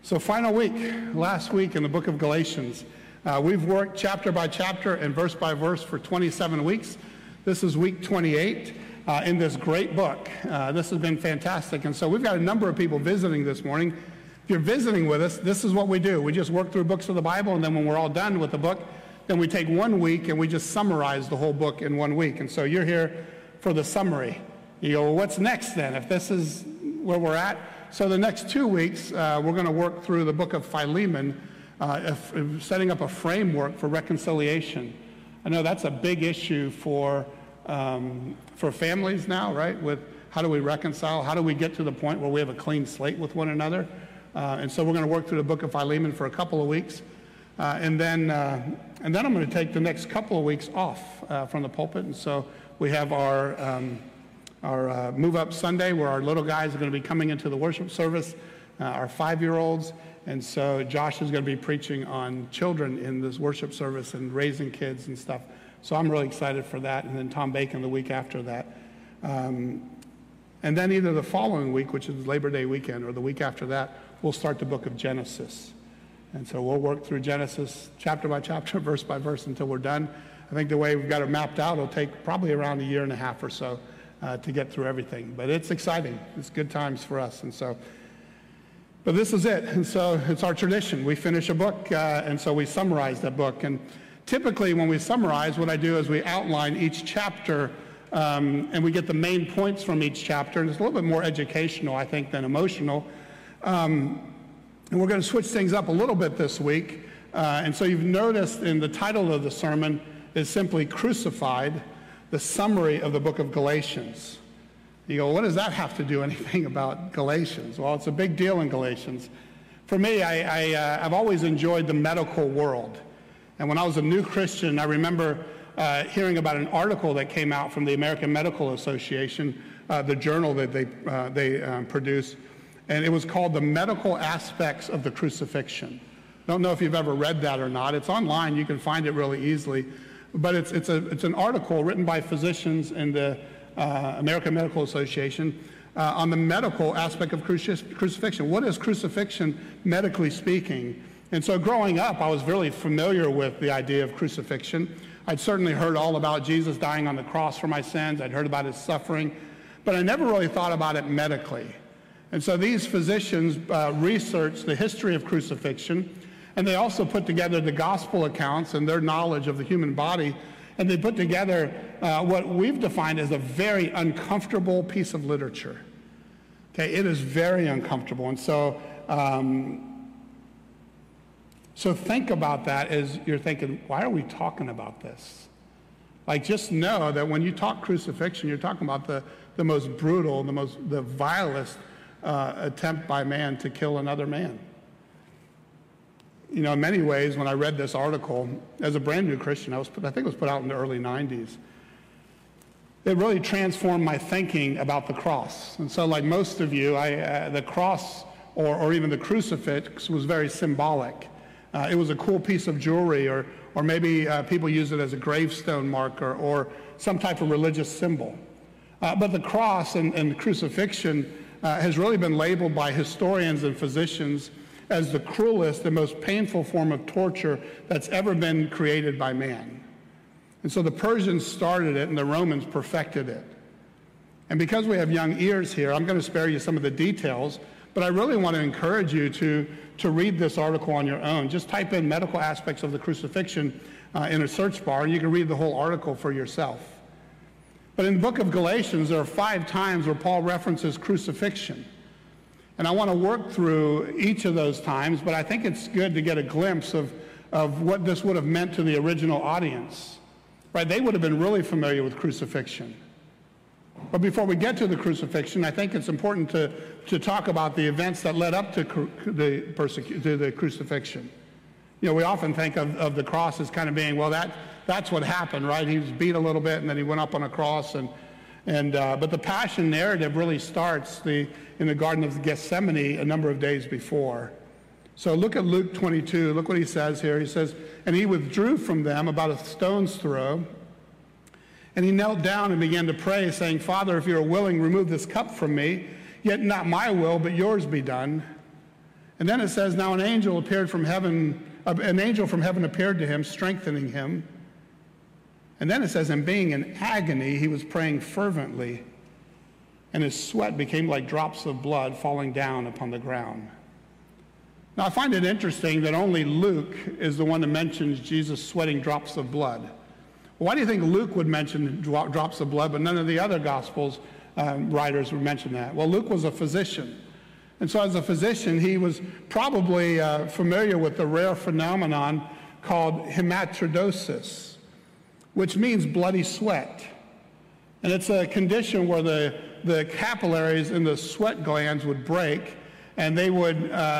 So final week, last week in the book of Galatians. We've worked chapter by chapter and verse by verse for 27 weeks. This is week 28 in this great book. This has been fantastic. And so we've got a number of people visiting this morning. If you're visiting with us, this is what we do. We just work through books of the Bible, and then when we're all done with the book, then we take 1 week and we just summarize the whole book in 1 week. And so you're here for the summary. You go, well, what's next then, if this is where we're at? So the next 2 weeks, we're going to work through the book of Philemon, setting up a framework for reconciliation. I know that's a big issue for families now, right? With how do we reconcile? How do we get to the point where we have a clean slate with one another? And so we're going to work through the book of Philemon for a couple of weeks. And then I'm going to take the next couple of weeks off from the pulpit. And so we have our Move Up Sunday, where our little guys are going to be coming into the worship service, our 5-year-olds. And so Josh is going to be preaching on children in this worship service and raising kids and stuff. So I'm really excited for that. And then Tom Bacon the week after that. And then either the following week, which is Labor Day weekend, or the week after that, we'll start the book of Genesis. And so we'll work through Genesis chapter by chapter, verse by verse until we're done. I think the way we've got it mapped out, it'll take probably around a year and a half or so to get through everything. But it's exciting. It's good times for us. And so, but this is it. And so it's our tradition. We finish a book, and so we summarize that book. And typically when we summarize, what I do is we outline each chapter, and we get the main points from each chapter. And it's a little bit more educational, I think, than emotional. And we're going to switch things up a little bit this week. And so you've noticed in the title of the sermon is simply Crucified, the summary of the book of Galatians. You go, what does that have to do anything about Galatians? Well, it's a big deal in Galatians. For me, I've always enjoyed the medical world. And when I was a new Christian, I remember hearing about an article that came out from the American Medical Association, the journal that they produce, and it was called The Medical Aspects of the Crucifixion. I don't know if you've ever read that or not. It's online. You can find it really easily. But it's an article written by physicians in the American Medical Association on the medical aspect of crucifixion. What is crucifixion, medically speaking? And so growing up, I was really familiar with the idea of crucifixion. I'd certainly heard all about Jesus dying on the cross for my sins. I'd heard about his suffering. But I never really thought about it medically. And so these physicians researched the history of crucifixion, and they also put together the gospel accounts and their knowledge of the human body, and they put together what we've defined as a very uncomfortable piece of literature. Okay, it is very uncomfortable. And so, so think about that as you're thinking, why are we talking about this? Like, just know that when you talk crucifixion, you're talking about the most brutal, the vilest attempt by man to kill another man. You know, in many ways, when I read this article, as a brand new Christian, I think it was put out in the early 90s, it really transformed my thinking about the cross. And so like most of you, the cross or even the crucifix was very symbolic. It was a cool piece of jewelry, or maybe people use it as a gravestone marker or some type of religious symbol. But the cross and the crucifixion has really been labeled by historians and physicians as the cruelest and most painful form of torture that's ever been created by man. And so the Persians started it and the Romans perfected it. And because we have young ears here, I'm going to spare you some of the details, but I really want to encourage you to read this article on your own. Just type in medical aspects of the crucifixion in a search bar, and you can read the whole article for yourself. But in the book of Galatians, there are 5 times where Paul references crucifixion. And I want to work through each of those times, but I think it's good to get a glimpse of what this would have meant to the original audience. Right? They would have been really familiar with crucifixion. But before we get to the crucifixion, I think it's important to talk about the events that led up to the crucifixion. You know, we often think of the cross as kind of being, well, that's what happened, right? He was beat a little bit, and then he went up on a cross, but the passion narrative really starts in the Garden of Gethsemane a number of days before. So look at Luke 22. Look what he says here. He says, and he withdrew from them about a stone's throw, and he knelt down and began to pray, saying, Father, if you are willing, remove this cup from me, yet not my will, but yours be done. And then it says, now an angel from heaven appeared to him, strengthening him. And then it says, and being in agony, he was praying fervently, and his sweat became like drops of blood falling down upon the ground. Now, I find it interesting that only Luke is the one that mentions Jesus sweating drops of blood. Well, why do you think Luke would mention drops of blood, but none of the other Gospels writers would mention that? Well, Luke was a physician. And so as a physician, he was probably familiar with the rare phenomenon called hematidrosis, which means bloody sweat. And it's a condition where the capillaries in the sweat glands would break, and they would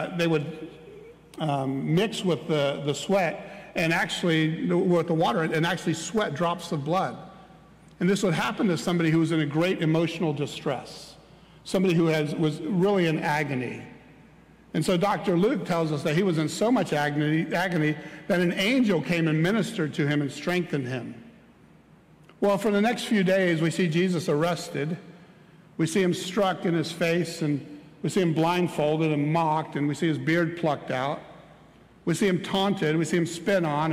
mix with the sweat and actually, with the water, and actually sweat drops of blood. And this would happen to somebody who was in a great emotional distress, somebody who was really in agony. And so Dr. Luke tells us that he was in so much agony that an angel came and ministered to him and strengthened him. Well, for the next few days, we see Jesus arrested. We see him struck in his face, and we see him blindfolded and mocked, and we see his beard plucked out. We see him taunted. We see him spit on.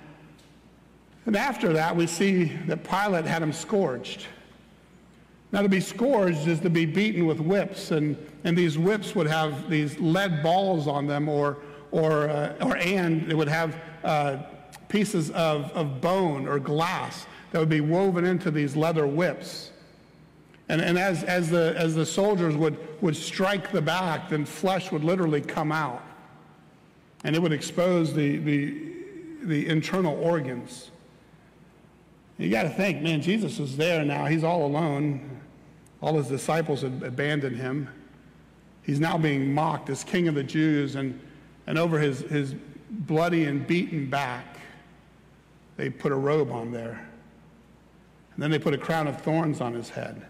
And after that, we see that Pilate had him scourged. Now, to be scourged is to be beaten with whips, and these whips would have these lead balls on them, and it would have pieces of bone or glass that would be woven into these leather whips. And as the soldiers would strike the back, then flesh would literally come out, and it would expose the internal organs. You got to think, man, Jesus is there now. He's all alone. All his disciples had abandoned him. He's now being mocked as King of the Jews, and over his bloody and beaten back, they put a robe on there. And then they put a crown of thorns on his head.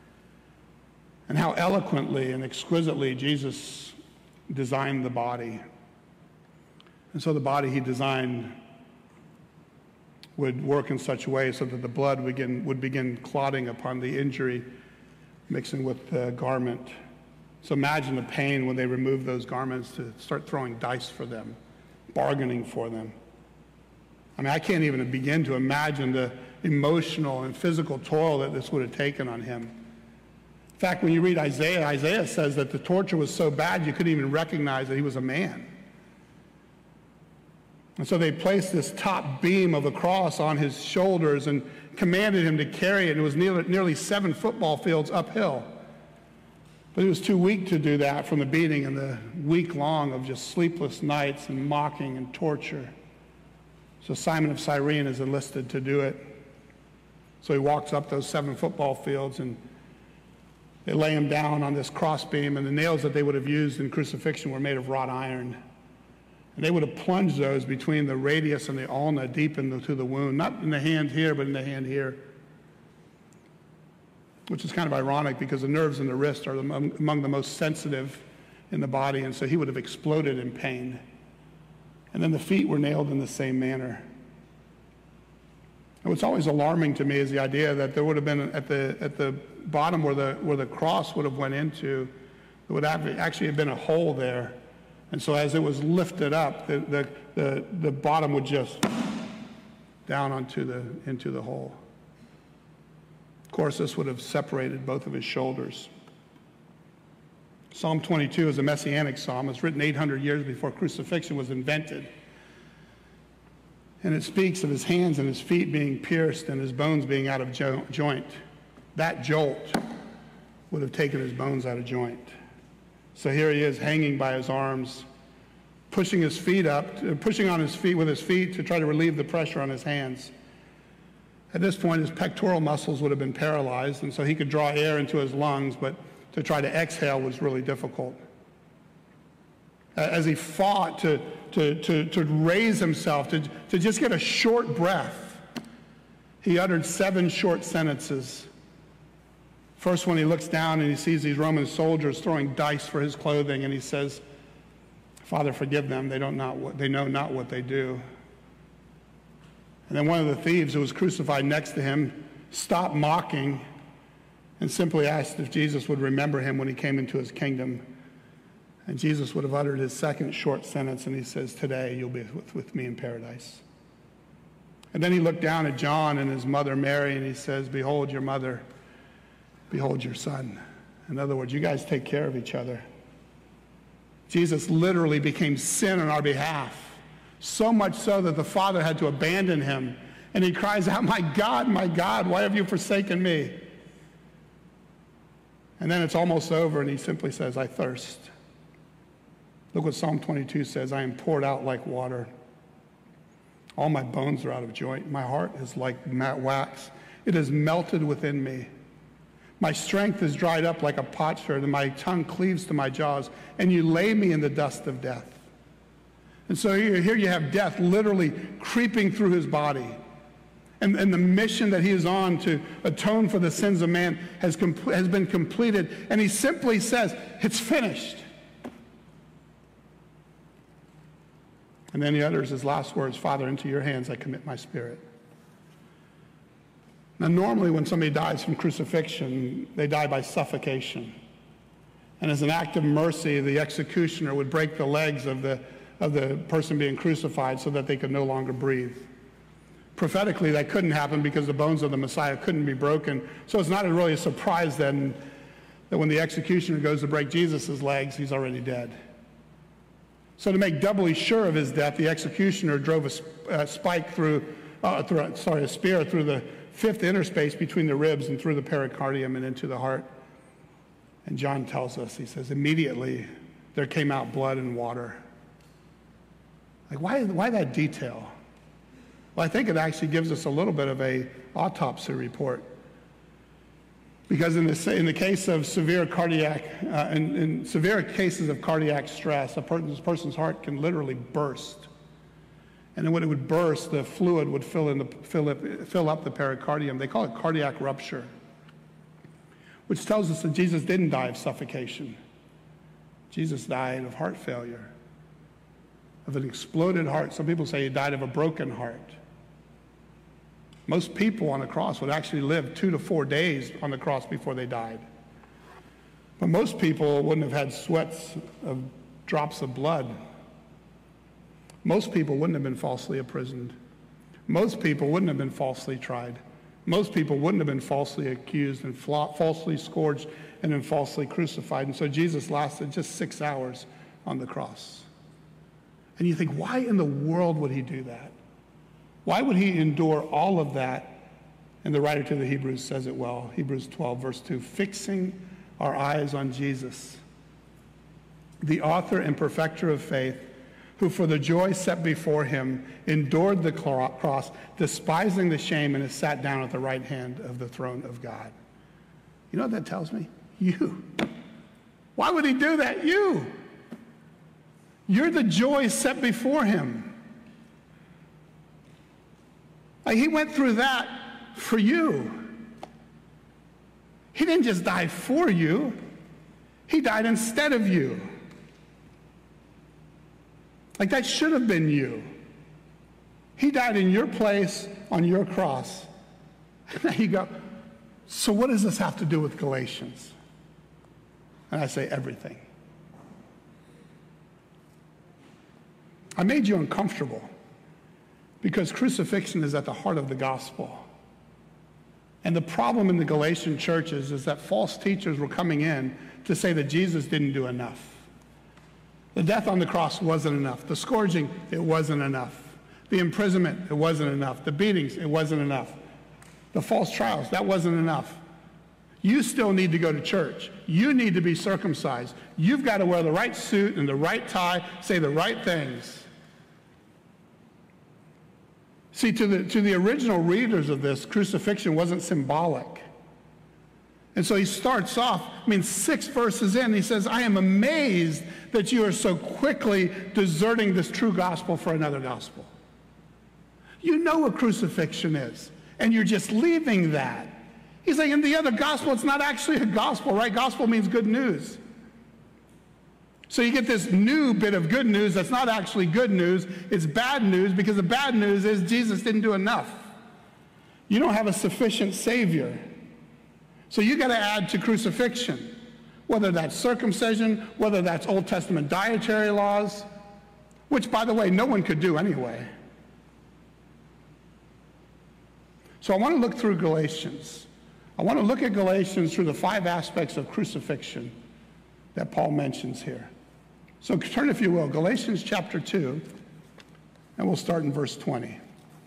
And how eloquently and exquisitely Jesus designed the body. And so the body he designed would work in such a way so that the blood would begin clotting upon the injury, mixing with the garment. So imagine the pain when they remove those garments, to start throwing dice for them, bargaining for them. I mean, I can't even begin to imagine the emotional and physical toil that this would have taken on him. In fact, when you read Isaiah, Isaiah says that the torture was so bad you couldn't even recognize that he was a man. And so they placed this top beam of the cross on his shoulders and commanded him to carry it. And it was nearly 7 football fields uphill. But he was too weak to do that from the beating and the week long of just sleepless nights and mocking and torture. So Simon of Cyrene is enlisted to do it. So he walks up those 7 football fields, and they lay him down on this crossbeam, and the nails that they would have used in crucifixion were made of wrought iron. And they would have plunged those between the radius and the ulna deep into the wound, not in the hand here, but in the hand here. Which is kind of ironic because the nerves in the wrist are among the most sensitive in the body, and so he would have exploded in pain. And then the feet were nailed in the same manner. And what's always alarming to me is the idea that there would have been at the bottom where the cross would have went into, there would actually have been a hole there. And so as it was lifted up, the bottom would just down into the hole. Of course, this would have separated both of his shoulders. Psalm 22 is a messianic psalm. It's written 800 years before crucifixion was invented. And it speaks of his hands and his feet being pierced and his bones being out of joint. That jolt would have taken his bones out of joint. So here he is hanging by his arms, pushing his feet up, pushing on his feet with his feet to try to relieve the pressure on his hands. At this point, his pectoral muscles would have been paralyzed, and so he could draw air into his lungs, but to try to exhale was really difficult. As he fought to raise himself, to just get a short breath, he uttered 7 short sentences. First, when he looks down and he sees these Roman soldiers throwing dice for his clothing, and he says, "Father, forgive them. They know not what they do." And then one of the thieves who was crucified next to him stopped mocking and simply asked if Jesus would remember him when he came into his kingdom. And Jesus would have uttered his second short sentence, and he says, today you'll be with me in paradise. And then he looked down at John and his mother Mary, and he says, behold your mother, behold your son. In other words, you guys take care of each other. Jesus literally became sin on our behalf, so much so that the Father had to abandon him. And he cries out, my God, why have you forsaken me? And then it's almost over, and he simply says, I thirst. Look what Psalm 22 says, I am poured out like water. All my bones are out of joint. My heart is like wax. It is melted within me. My strength is dried up like a potsherd, and my tongue cleaves to my jaws, and you lay me in the dust of death. And so here you have death literally creeping through his body. And the mission that he is on to atone for the sins of man has been completed. And he simply says, it's finished. And then he utters his last words, Father, into your hands I commit my spirit. Now, normally when somebody dies from crucifixion, they die by suffocation. And as an act of mercy, the executioner would break the legs of the person being crucified so that they could no longer breathe. Prophetically, that couldn't happen because the bones of the Messiah couldn't be broken. So it's not really a surprise then that when the executioner goes to break Jesus' legs, he's already dead. So to make doubly sure of his death, the executioner drove a spear through the fifth interspace between the ribs and through the pericardium and into the heart. And John tells us, he says, immediately there came out blood and water. Like, why that detail? Well, I think it actually gives us a little bit of an autopsy report. Because in the case of severe cases of cardiac stress, a person's heart can literally burst. And then when it would burst, the fluid would fill up the pericardium. They call it cardiac rupture, which tells us that Jesus didn't die of suffocation. Jesus died of heart failure, of an exploded heart. Some people say he died of a broken heart. Most people on the cross would actually live 2 to 4 days on the cross before they died. But most people wouldn't have had sweats of drops of blood. Most people wouldn't have been falsely imprisoned. Most people wouldn't have been falsely tried. Most people wouldn't have been falsely accused and falsely scourged and then falsely crucified. And so Jesus lasted just 6 hours on the cross. And you think, why in the world would he do that? Why would he endure all of that? And the writer to the Hebrews says it well. Hebrews 12, verse 2, fixing our eyes on Jesus, the author and perfecter of faith, who for the joy set before him endured the cross, despising the shame, and has sat down at the right hand of the throne of God. You know what that tells me? You. Why would he do that? You. You're the joy set before him. Like, he went through that for you. He didn't just die for you. He died instead of you. Like, that should have been you. He died in your place on your cross. And now you go, so what does this have to do with Galatians? And I say everything. I made you uncomfortable because crucifixion is at the heart of the gospel. And the problem in the Galatian churches is that false teachers were coming in to say that Jesus didn't do enough. The death on the cross wasn't enough. The scourging, it wasn't enough. The imprisonment, it wasn't enough. The beatings, it wasn't enough. The false trials, that wasn't enough. You still need to go to church. You need to be circumcised. You've got to wear the right suit and the right tie, say the right things. See, to the original readers of this, crucifixion wasn't symbolic. And so he starts off, 6 verses in, he says, I am amazed that you are so quickly deserting this true gospel for another gospel. You know what crucifixion is, and you're just leaving that. He's like, in the other gospel, it's not actually a gospel, right? Gospel means good news. So you get this new bit of good news that's not actually good news. It's bad news, because the bad news is Jesus didn't do enough. You don't have a sufficient Savior. So you got to add to crucifixion. whether that's circumcision, whether that's Old Testament dietary laws, which, by the way, no one could do anyway. So I want to look through Galatians. I want to look at Galatians through the 5 aspects of crucifixion that Paul mentions here. So turn, if you will, Galatians chapter 2, and we'll start in verse 20.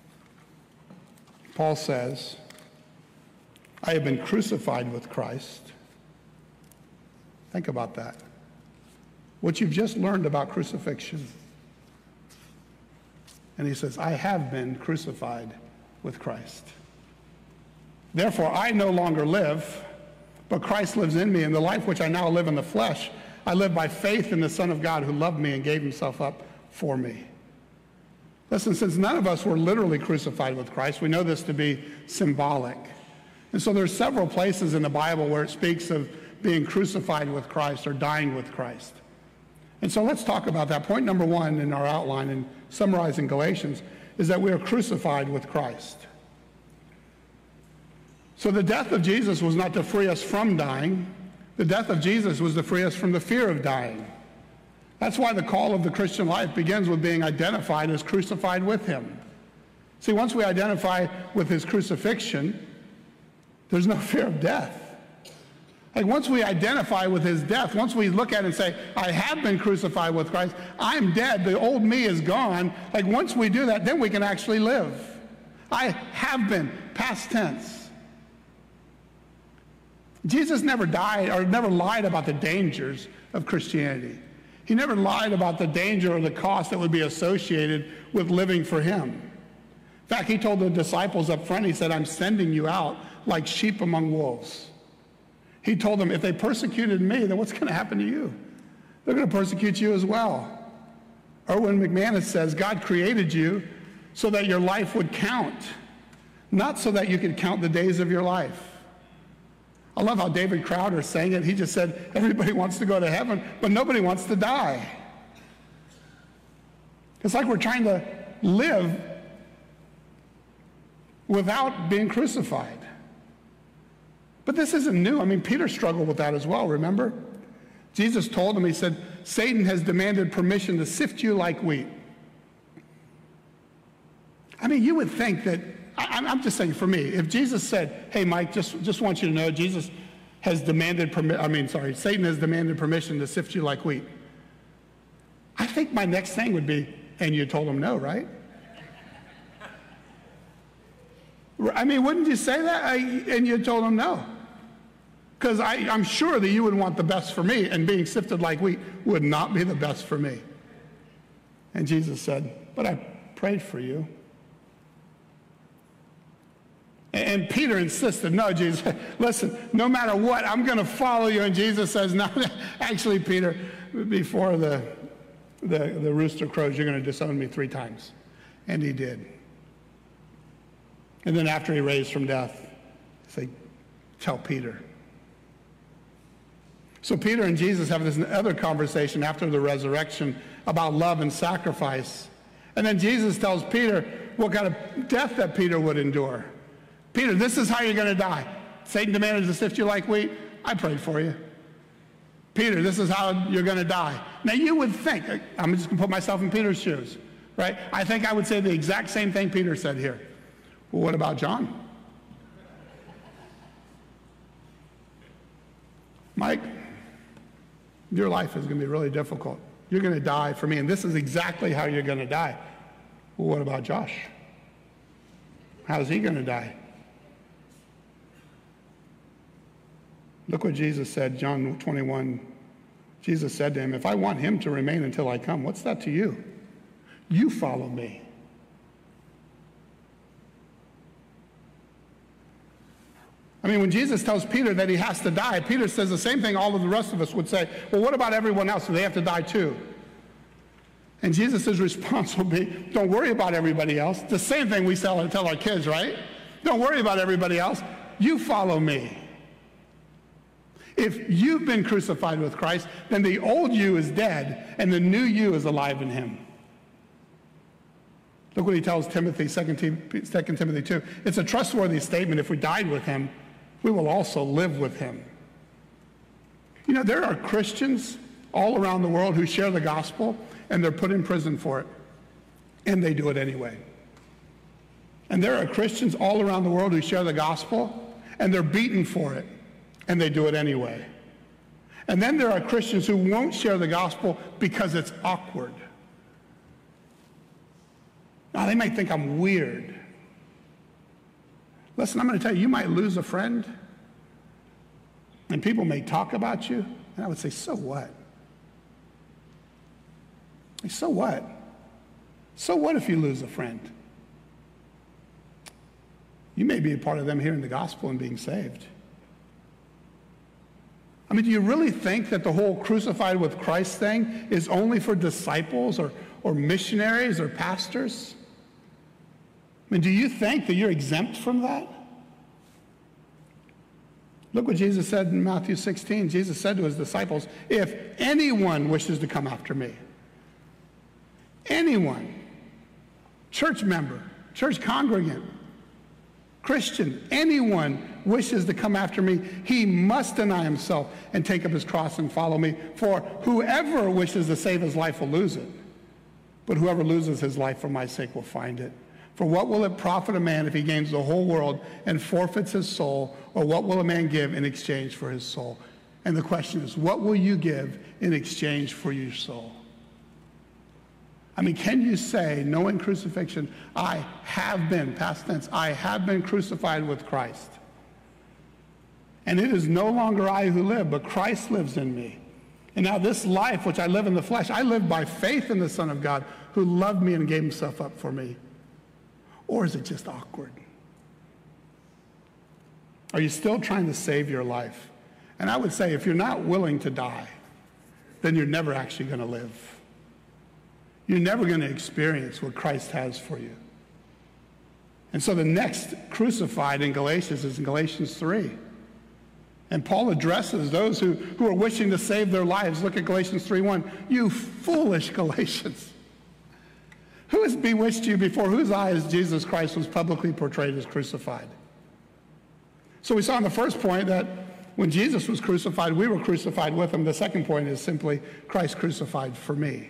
Paul says, I have been crucified with Christ. Think about that. What you've just learned about crucifixion. And he says, I have been crucified with Christ. Therefore, I no longer live, but Christ lives in me. And the life which I now live in the flesh, I live by faith in the Son of God who loved me and gave himself up for me. Listen, since none of us were literally crucified with Christ, we know this to be symbolic. And so there's several places in the Bible where it speaks of being crucified with Christ or dying with Christ. And so let's talk about that. Point number 1 in our outline in summarizing Galatians is that we are crucified with Christ. So the death of Jesus was not to free us from dying. The death of Jesus was to free us from the fear of dying. That's why the call of the Christian life begins with being identified as crucified with him. See, once we identify with his crucifixion, there's no fear of death. Like once we identify with his death, once we look at it and say, I have been crucified with Christ, I'm dead, the old me is gone, like once we do that, then we can actually live. I have been, past tense. Jesus never died or never lied about the dangers of Christianity. He never lied about the danger or the cost that would be associated with living for him. In fact, he told the disciples up front, he said, I'm sending you out like sheep among wolves. He told them, if they persecuted me, then what's going to happen to you? They're going to persecute you as well. Erwin McManus says, God created you so that your life would count, not so that you could count the days of your life. I love how David Crowder sang it. He just said, everybody wants to go to heaven, but nobody wants to die. It's like we're trying to live without being crucified. But this isn't new. I mean, Peter struggled with that as well, remember? Jesus told him, he said, Satan has demanded permission to sift you like wheat. I mean, you would think that, I'm just saying for me, if Jesus said, hey, Mike, just want you to know, Jesus has demanded Satan has demanded permission to sift you like wheat. I think my next thing would be, and you told him no, right? I mean, wouldn't you say that? And you told him no. Because I'm sure that you would want the best for me, and being sifted like wheat would not be the best for me. And Jesus said, but I prayed for you. And Peter insisted, no, Jesus, listen, no matter what, I'm going to follow you. And Jesus says, no, actually, Peter, before the rooster crows, you're going to disown me 3 times. And he did. And then after he raised from death, say, tell Peter. So Peter and Jesus have this other conversation after the resurrection about love and sacrifice. And then Jesus tells Peter what kind of death that Peter would endure. Peter, this is how you're going to die. Satan demanded to sift you like wheat. I prayed for you. Peter, this is how you're going to die. Now you would think, I'm just going to put myself in Peter's shoes, right? I think I would say the exact same thing Peter said here. Well, what about John? Mike, your life is going to be really difficult. You're going to die for me, and this is exactly how you're going to die. Well, what about Josh? How's he going to die? Look what Jesus said, John 21. Jesus said to him, if I want him to remain until I come, what's that to you? You follow me. I mean, when Jesus tells Peter that he has to die, Peter says the same thing all of the rest of us would say, well, what about everyone else? Do they have to die too? And Jesus' response will be, don't worry about everybody else. The same thing we tell our kids, right? Don't worry about everybody else. You follow me. If you've been crucified with Christ, then the old you is dead, and the new you is alive in him. Look what he tells Timothy, 2 Timothy 2. It's a trustworthy statement. If we died with him, we will also live with him. You know, there are Christians all around the world who share the gospel, and they're put in prison for it, and they do it anyway. And there are Christians all around the world who share the gospel, and they're beaten for it, and they do it anyway. And then there are Christians who won't share the gospel because it's awkward. Now, they might think I'm weird. Listen, I'm going to tell you, you might lose a friend, and people may talk about you, and I would say, so what? Like, so what? So what if you lose a friend? You may be a part of them hearing the gospel and being saved. I mean, do you really think that the whole crucified with Christ thing is only for disciples or missionaries or pastors? I mean, do you think that you're exempt from that? Look what Jesus said in Matthew 16. Jesus said to his disciples, if anyone wishes to come after me, anyone, church member, church congregant, Christian, anyone wishes to come after me, he must deny himself and take up his cross and follow me. For whoever wishes to save his life will lose it, but whoever loses his life for my sake will find it. For what will it profit a man if he gains the whole world and forfeits his soul? Or what will a man give in exchange for his soul? And the question is, what will you give in exchange for your soul? I mean, can you say, knowing crucifixion, I have been, past tense, I have been crucified with Christ. And it is no longer I who live, but Christ lives in me. And now this life, which I live in the flesh, I live by faith in the Son of God, who loved me and gave himself up for me. Or is it just awkward? Are you still trying to save your life? And I would say, if you're not willing to die, then you're never actually going to live. You're never going to experience what Christ has for you. And so the next crucified in Galatians is in Galatians 3. And Paul addresses those who are wishing to save their lives. Look at Galatians 3:1. You foolish Galatians. Who has bewitched you, before whose eyes Jesus Christ was publicly portrayed as crucified? So we saw in the first point that when Jesus was crucified, we were crucified with him. The second point is simply Christ crucified for me.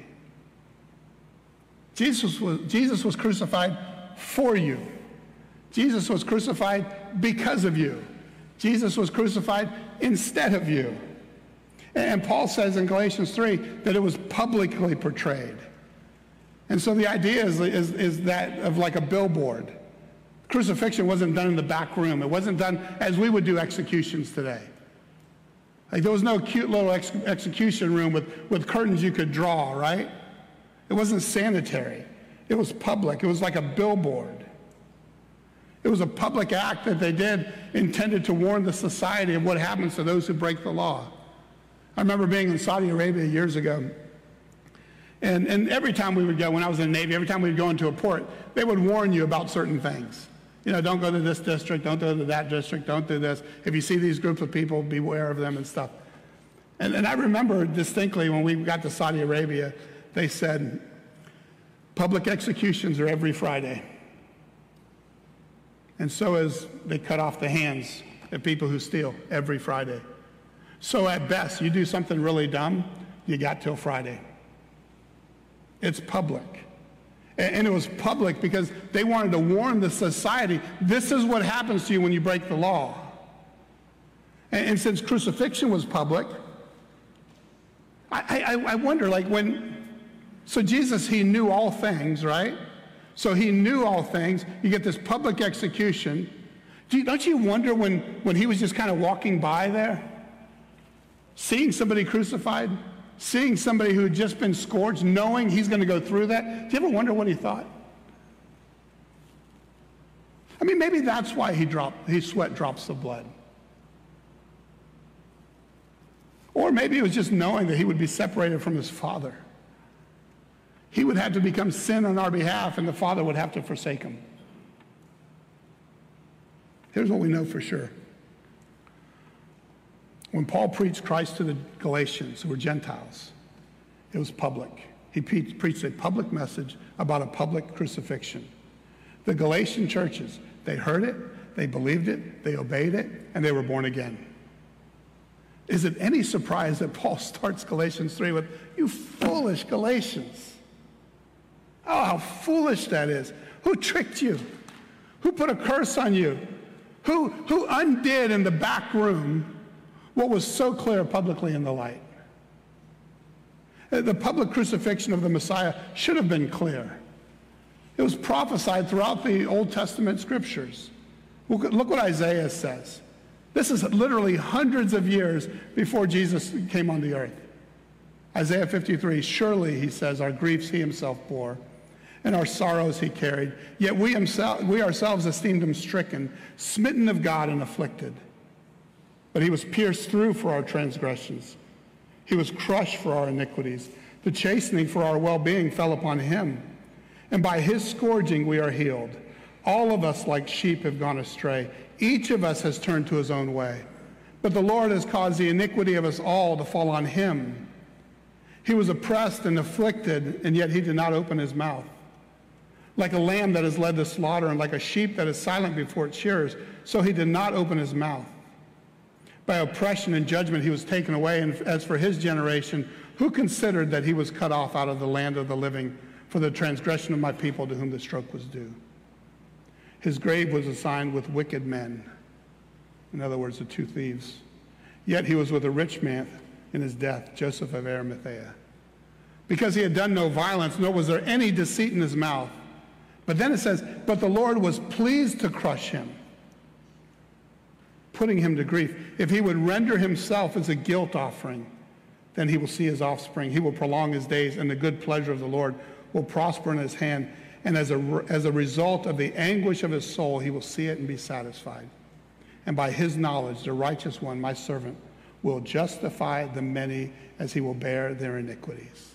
Jesus was crucified for you. Jesus was crucified because of you. Jesus was crucified instead of you. And Paul says in Galatians 3 that it was publicly portrayed. And so the idea is that of like a billboard. Crucifixion wasn't done in the back room. It wasn't done as we would do executions today. Like there was no cute little execution room with curtains you could draw, right? It wasn't sanitary. It was public. It was like a billboard. It was a public act that they did intended to warn the society of what happens to those who break the law. I remember being in Saudi Arabia years ago. And every time we would go, when I was in the Navy, every time we'd go into a port, they would warn you about certain things. You know, don't go to this district, don't go to that district, don't do this. If you see these groups of people, beware of them and stuff. And I remember distinctly when we got to Saudi Arabia, they said, public executions are every Friday. And so as they cut off the hands of people who steal every Friday. So at best, you do something really dumb, you got till Friday. It's public. And it was public because they wanted to warn the society, this is what happens to you when you break the law. And since crucifixion was public, I wonder, like so Jesus, he knew all things, right? So he knew all things. You get this public execution. Don't you wonder when he was just kind of walking by there, seeing somebody crucified, seeing somebody who had just been scourged, knowing he's going to go through that? Do you ever wonder what he thought? I mean, maybe that's why he sweat drops of blood. Or maybe it was just knowing that he would be separated from his Father. He would have to become sin on our behalf, and the Father would have to forsake him. Here's what we know for sure. When Paul preached Christ to the Galatians, who were Gentiles, it was public. He preached a public message about a public crucifixion. The Galatian churches, they heard it, they believed it, they obeyed it, and they were born again. Is it any surprise that Paul starts Galatians 3 with, "You foolish Galatians"? Oh, how foolish that is. Who tricked you? Who put a curse on you? Who undid in the back room what was so clear publicly in the light? The public crucifixion of the Messiah should have been clear. It was prophesied throughout the Old Testament scriptures. Look what Isaiah says. This is literally hundreds of years before Jesus came on the earth. Isaiah 53, "Surely," he says, "our griefs he himself bore, and our sorrows he carried. Yet we ourselves esteemed him stricken, smitten of God and afflicted. But he was pierced through for our transgressions. He was crushed for our iniquities. The chastening for our well-being fell upon him. And by his scourging we are healed. All of us like sheep have gone astray. Each of us has turned to his own way. But the Lord has caused the iniquity of us all to fall on him. He was oppressed and afflicted, and yet he did not open his mouth. Like a lamb that is led to slaughter, and like a sheep that is silent before its shearers, so he did not open his mouth. By oppression and judgment he was taken away, and as for his generation, who considered that he was cut off out of the land of the living for the transgression of my people to whom the stroke was due? His grave was assigned with wicked men." In other words, the two thieves. "Yet he was with a rich man in his death, Joseph of Arimathea. Because he had done no violence, nor was there any deceit in his mouth." But then it says, "But the Lord was pleased to crush him, putting him to grief. If he would render himself as a guilt offering, then he will see his offspring. He will prolong his days, and the good pleasure of the Lord will prosper in his hand. And as a result of the anguish of his soul, he will see it and be satisfied. And by his knowledge, the righteous one, my servant, will justify the many as he will bear their iniquities."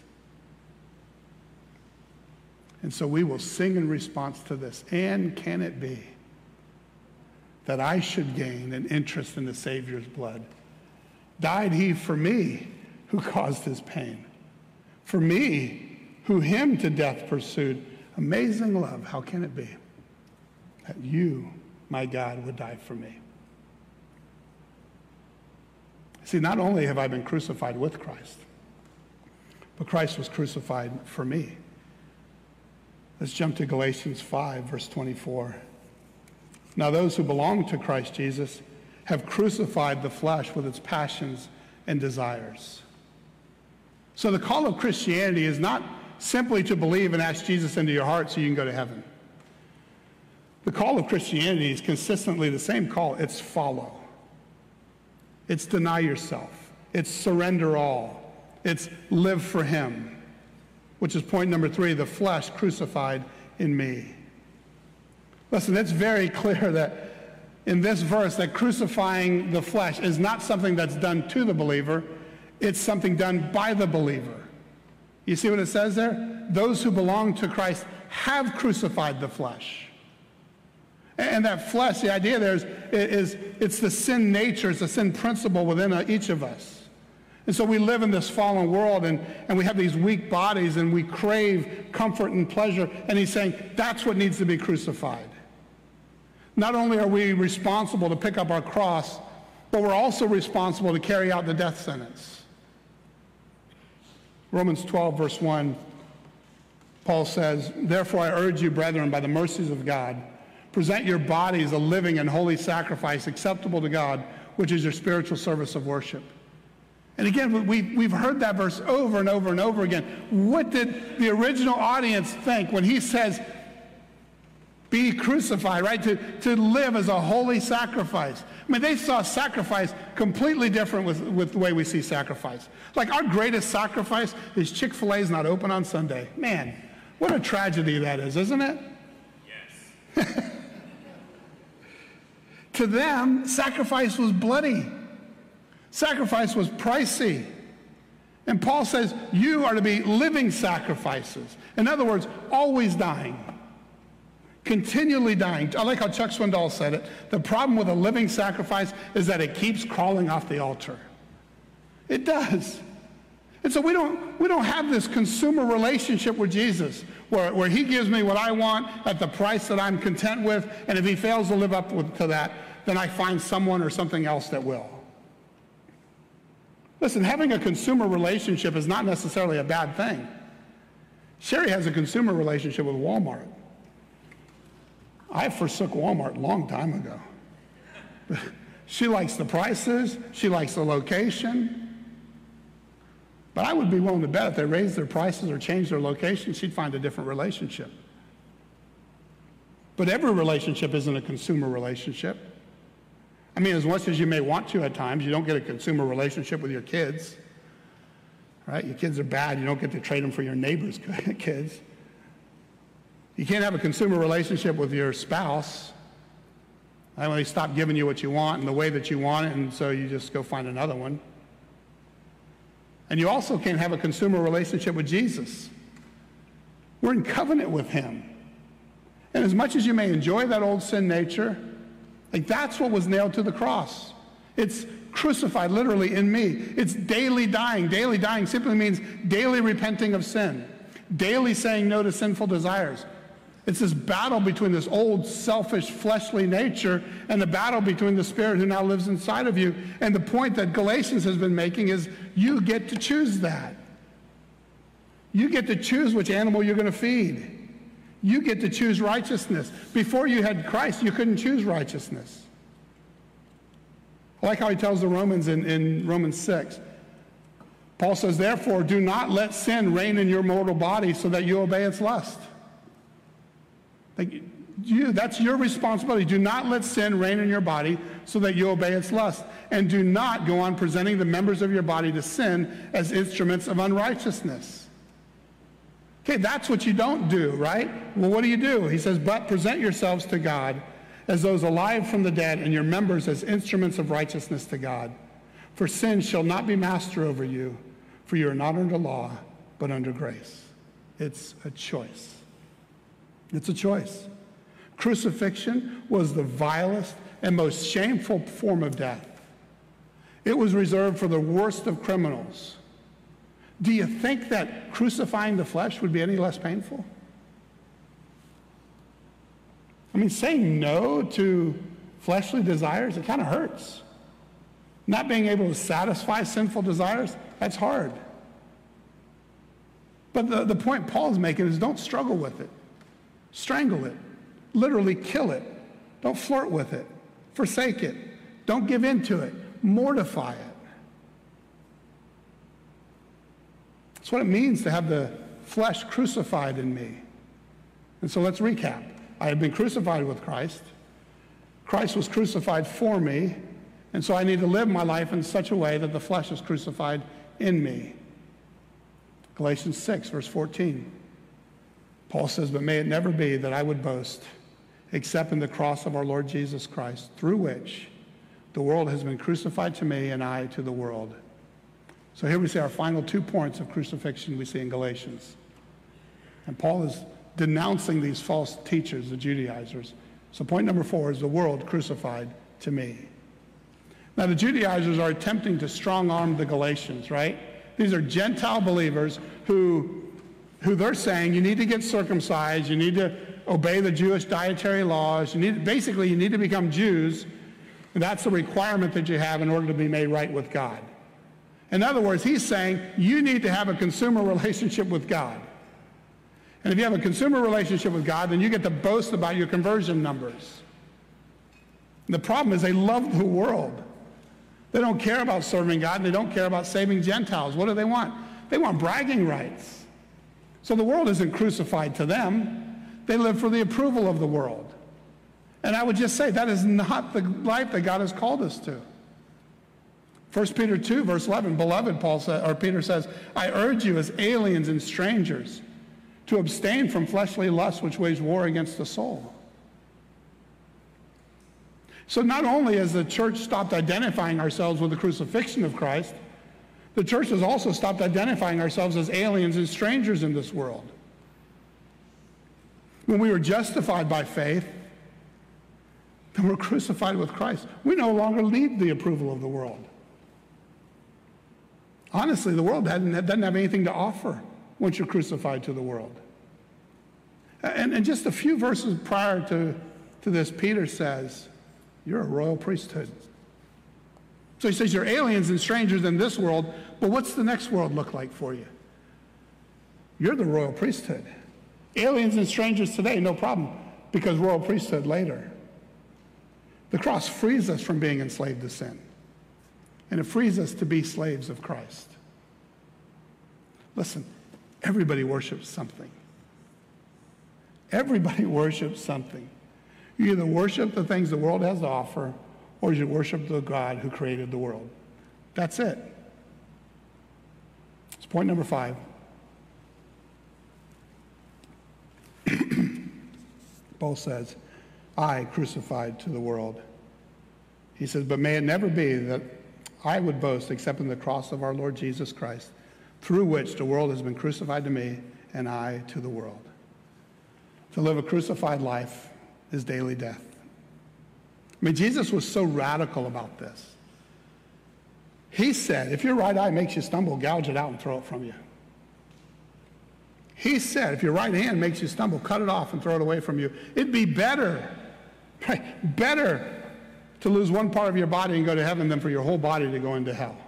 And so we will sing in response to this. "And can it be that I should gain an interest in the Savior's blood? Died he for me who caused his pain? For me who him to death pursued? Amazing love, how can it be that you, my God, would die for me?" See, not only have I been crucified with Christ, but Christ was crucified for me. Let's jump to Galatians 5, verse 24. "Now those who belong to Christ Jesus have crucified the flesh with its passions and desires." So the call of Christianity is not simply to believe and ask Jesus into your heart so you can go to heaven. The call of Christianity is consistently the same call. It's follow. It's deny yourself. It's surrender all. It's live for him, which is point number 3, the flesh crucified in me. Listen, it's very clear that in this verse that crucifying the flesh is not something that's done to the believer. It's something done by the believer. You see what it says there? Those who belong to Christ have crucified the flesh. And that flesh, the idea there is it's the sin nature, it's the sin principle within each of us. And so we live in this fallen world, and we have these weak bodies, and we crave comfort and pleasure. And he's saying that's what needs to be crucified. Not only are we responsible to pick up our cross, but we're also responsible to carry out the death sentence. Romans 12, verse 1, Paul says, "Therefore I urge you, brethren, by the mercies of God, present your bodies a living and holy sacrifice acceptable to God, which is your spiritual service of worship." And again, we've heard that verse over and over and over again. What did the original audience think when he says, be crucified, right? To live as a holy sacrifice. I mean, they saw sacrifice completely different with the way we see sacrifice. Like our greatest sacrifice is Chick-fil-A's not open on Sunday. Man, what a tragedy that is, isn't it? Yes. To them, sacrifice was bloody. Sacrifice was pricey. And Paul says, you are to be living sacrifices. In other words, always dying. Continually dying. I like how Chuck Swindoll said it. The problem with a living sacrifice is that it keeps crawling off the altar. It does. And so we don't have this consumer relationship with Jesus where he gives me what I want at the price that I'm content with, and if he fails to live up to that, then I find someone or something else that will. Listen, having a consumer relationship is not necessarily a bad thing. Sherry has a consumer relationship with Walmart. I forsook Walmart a long time ago. She likes the prices. She likes the location. But I would be willing to bet if they raised their prices or changed their location, she'd find a different relationship. But every relationship isn't a consumer relationship. I mean, as much as you may want to at times, you don't get a consumer relationship with your kids. Right? Your kids are bad. You don't get to trade them for your neighbor's kids. You can't have a consumer relationship with your spouse. They stop giving you what you want and the way that you want it, and so you just go find another one. And you also can't have a consumer relationship with Jesus. We're in covenant with him. And as much as you may enjoy that old sin nature, that's what was nailed to the cross. It's crucified literally in me. It's daily dying. Daily dying simply means daily repenting of sin, daily saying no to sinful desires. It's this battle between this old, selfish, fleshly nature and the battle between the Spirit who now lives inside of you. And the point that Galatians has been making is you get to choose that. You get to choose which animal you're going to feed. You get to choose righteousness. Before you had Christ, you couldn't choose righteousness. I like how he tells the Romans in Romans 6. Paul says, therefore, do not let sin reign in your mortal body so that you obey its lust. That's your responsibility. Do not let sin reign in your body so that you obey its lust. And do not go on presenting the members of your body to sin as instruments of unrighteousness. Okay, that's what you don't do, right? Well, what do? He says, but present yourselves to God as those alive from the dead and your members as instruments of righteousness to God. For sin shall not be master over you, for you are not under law, but under grace. It's a choice. It's a choice. Crucifixion was the vilest and most shameful form of death. It was reserved for the worst of criminals. Do you think that crucifying the flesh would be any less painful? I mean, saying no to fleshly desires, it kind of hurts. Not being able to satisfy sinful desires, that's hard. But the point Paul's making is don't struggle with it. Strangle it. Literally kill it. Don't flirt with it. Forsake it. Don't give in to it. Mortify it. That's what it means to have the flesh crucified in me. And so let's recap. I have been crucified with Christ. Christ was crucified for me. And so I need to live my life in such a way that the flesh is crucified in me. Galatians 6, verse 14. Paul says, but may it never be that I would boast except in the cross of our Lord Jesus Christ, through which the world has been crucified to me and I to the world. So here we see our final 2 points of crucifixion we see in Galatians. And Paul is denouncing these false teachers, the Judaizers. So point number 4 is the world crucified to me. Now the Judaizers are attempting to strong-arm the Galatians, right? These are Gentile believers who they're saying you need to get circumcised, you need to obey the Jewish dietary laws, you need to become Jews, and that's the requirement that you have in order to be made right with God. In other words, he's saying you need to have a consumer relationship with God. And if you have a consumer relationship with God, then you get to boast about your conversion numbers. And the problem is they love the world. They don't care about serving God, and they don't care about saving Gentiles. What do they want? They want bragging rights. So the world isn't crucified to them. They live for the approval of the world. And I would just say that is not the life that God has called us to. 1 Peter 2, verse 11, beloved, Peter says, I urge you as aliens and strangers to abstain from fleshly lusts which wage war against the soul. So not only has the church stopped identifying ourselves with the crucifixion of Christ, the church has also stopped identifying ourselves as aliens and strangers in this world. When we were justified by faith, then we're crucified with Christ. We no longer need the approval of the world. Honestly, the world doesn't have anything to offer once you're crucified to the world. And just a few verses prior to this, Peter says, you're a royal priesthood. So he says you're aliens and strangers in this world, but what's the next world look like for you? You're the royal priesthood. Aliens and strangers today, no problem, because royal priesthood later. The cross frees us from being enslaved to sin, and it frees us to be slaves of Christ. Listen, everybody worships something. Everybody worships something. You either worship the things the world has to offer, or you worship the God who created the world. That's it. It's point number 5. Paul says, I crucified to the world. He says, but may it never be that I would boast except in the cross of our Lord Jesus Christ, through which the world has been crucified to me and I to the world. To live a crucified life is daily death. I mean, Jesus was so radical about this. He said, if your right eye makes you stumble, gouge it out and throw it from you. He said, if your right hand makes you stumble, cut it off and throw it away from you. It'd be better, right, better to lose one part of your body and go to heaven than for your whole body to go into hell.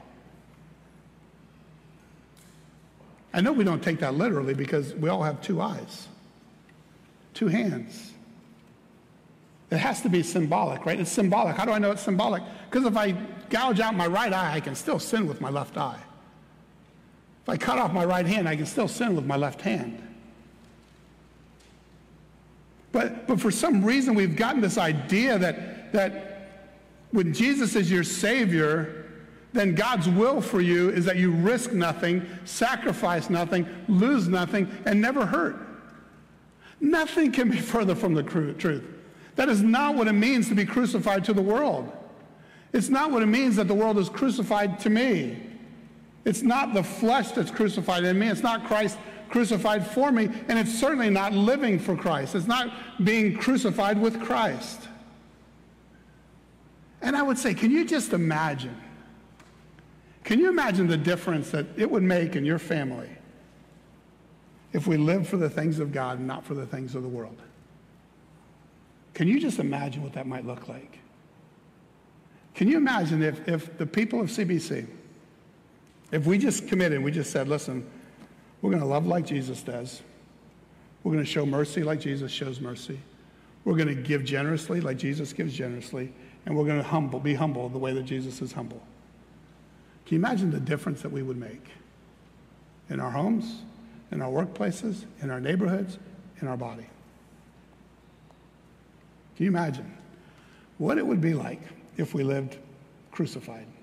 I know we don't take that literally because we all have 2 eyes, 2 hands. It has to be symbolic, right? It's symbolic. How do I know it's symbolic? Because if I gouge out my right eye, I can still sin with my left eye. If I cut off my right hand, I can still sin with my left hand. But for some reason, we've gotten this idea that when Jesus is your Savior, then God's will for you is that you risk nothing, sacrifice nothing, lose nothing, and never hurt. Nothing can be further from the truth. That is not what it means to be crucified to the world. It's not what it means that the world is crucified to me. It's not the flesh that's crucified in me. It's not Christ crucified for me. And it's certainly not living for Christ. It's not being crucified with Christ. And I would say, can you just imagine? Can you imagine the difference that it would make in your family if we lived for the things of God and not for the things of the world? Can you just imagine what that might look like? Can you imagine if the people of CBC, if we just committed and we just said, listen, we're going to love like Jesus does. We're going to show mercy like Jesus shows mercy. We're going to give generously like Jesus gives generously. And we're going to be humble the way that Jesus is humble. Can you imagine the difference that we would make in our homes, in our workplaces, in our neighborhoods, in our body? Can you imagine what it would be like if we lived crucified?